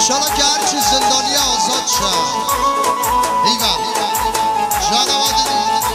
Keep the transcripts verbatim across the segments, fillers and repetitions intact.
انشالله که هرچی زندانی آزاد شد. ایوه جانواده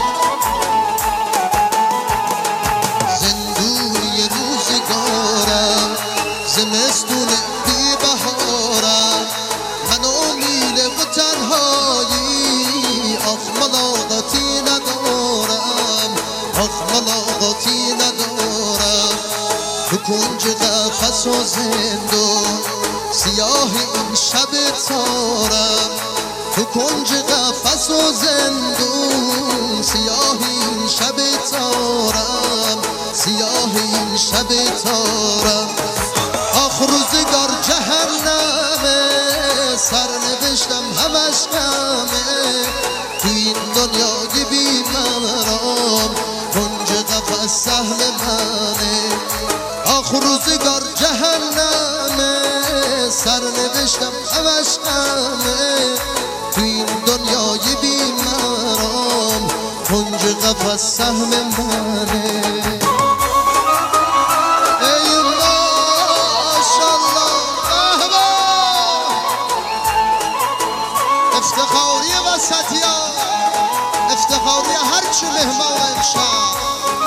زندونی روزگارم، زمستون بی بهارم، من امید و تنهایی، آخ ملاقاتی ندارم، آخ ملاقاتی ندارم. تو کنج قفس و زندون سیاه این شب تارم، تو کنج قفس و زندون سیاه این شب تارم، سیاه این شب تارم. آخ روزگار جهنمه، سرنوشتم همش غمه، تو این دنیای بی مرام کنج قفس سهم منه. آخ روزگار جهنمه، سرنوشتم همش غمه، تو این دنیای بی مرام کنج قفس سهم منه. ای ماشالله افتخاری وسطیان، افتخاری هرچی مهمان امشب.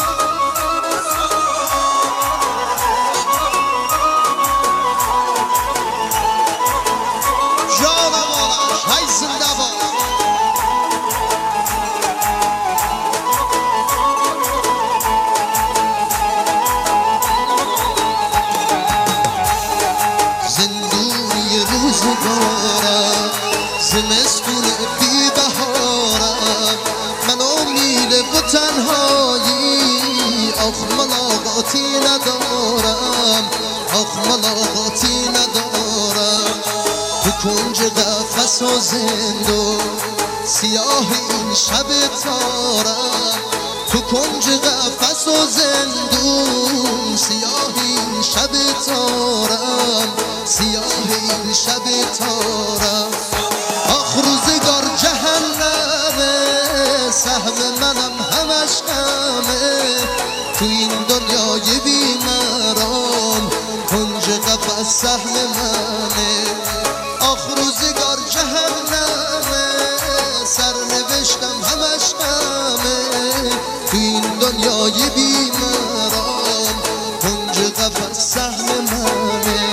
روزگارم زمستون بی بهارم، من امید و تنهایی، آخ ملاقاتی ندارم، آخ ملاقاتی ندارم. تو کنج قفس و زندون سیاه این شب تارم، تو کنج قفس و زندون سیاه این شب تارم، سیاه این شب تارم. آخ روزگار جهنمه، سهم منم همش غمه، تو این دنیای بی مرام کنج قفس سهم منه. آخ روزگار جهنمه، سرنوشتم همش غمه، تو این دنیای بی مرام کنج قفس سهم منه.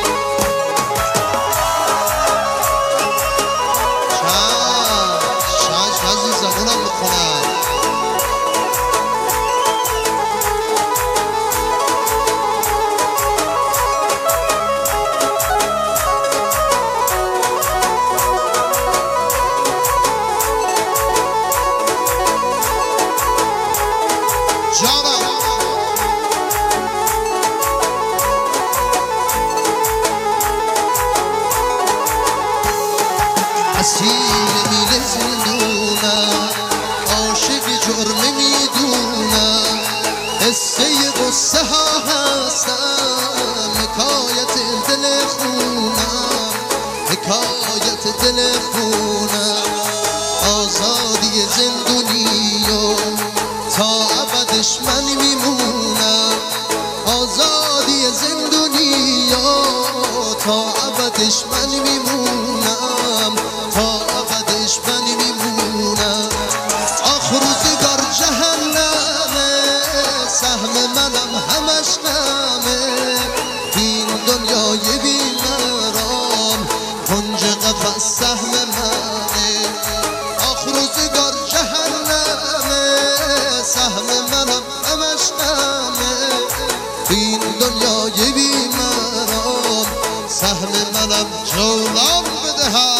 اسیر میل زندونم، عاشق جرم میدونم، قصه قصه ها هستم، حکایت دل خونم، حکایت دل خونم. آزادی زندونی و تا ابدش من میمونم، آزادی زندونی و تا ابدش من میمونم، تا ابدش من میمونم. آخ روزگار جهنمه، سهم منم همش غمه، این دنیای بی مرام کنج قفس سهم منه. آخ روزگار جهنمه، سهم منم همش غمه، این دنیای بی مرام سهم منم. جولان بدهد